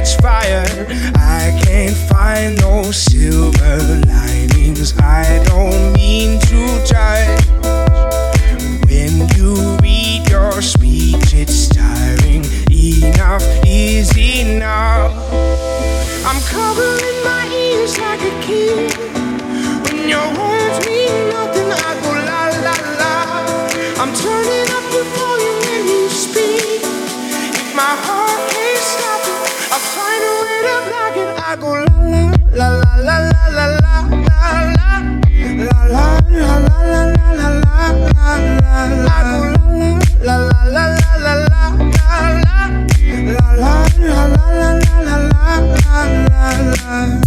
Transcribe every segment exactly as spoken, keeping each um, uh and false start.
catch fire. I can't find no silver linings. I don't mean to judge. When you read your speech, it's tiring. Enough is enough. I'm covering my ears like a kid. When your words mean nothing, I go la la la. I'm turning up the volume when you speak. If my heart can't stop it, I'll find a way to block it. I go la la la la la la la la la la la la la la la la la la la. I go la la la la la la la la la la la la la la la la la.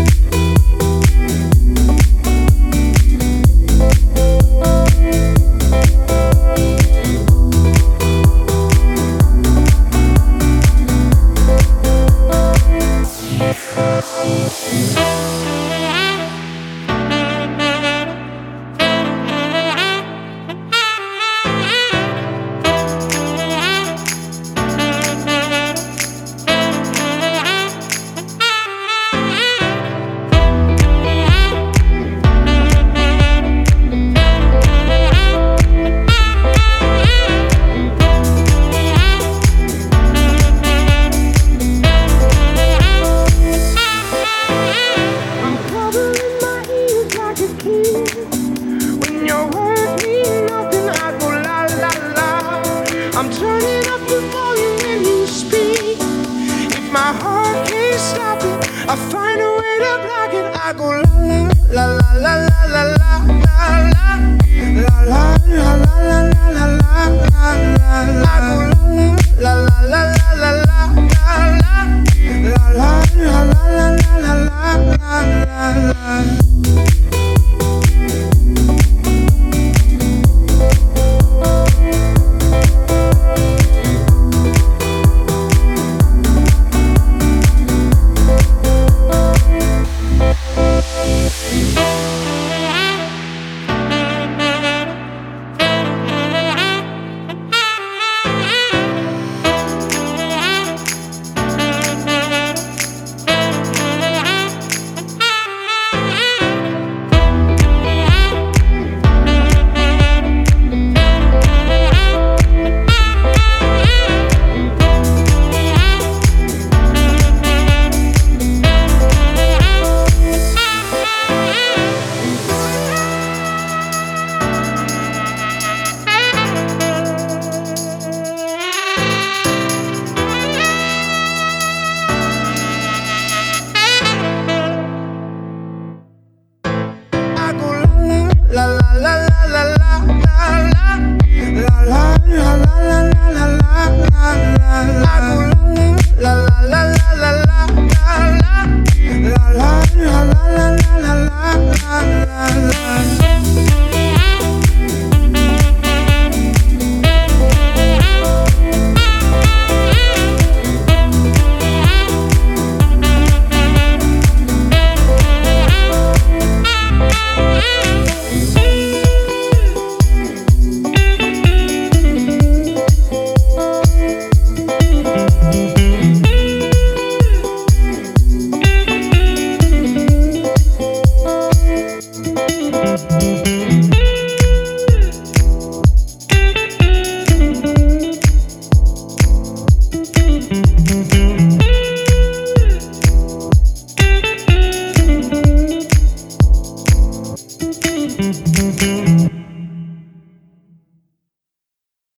I find a way to block it. I go la la la la la la la la la la la la la la la la la la. I go la la la la la la la la.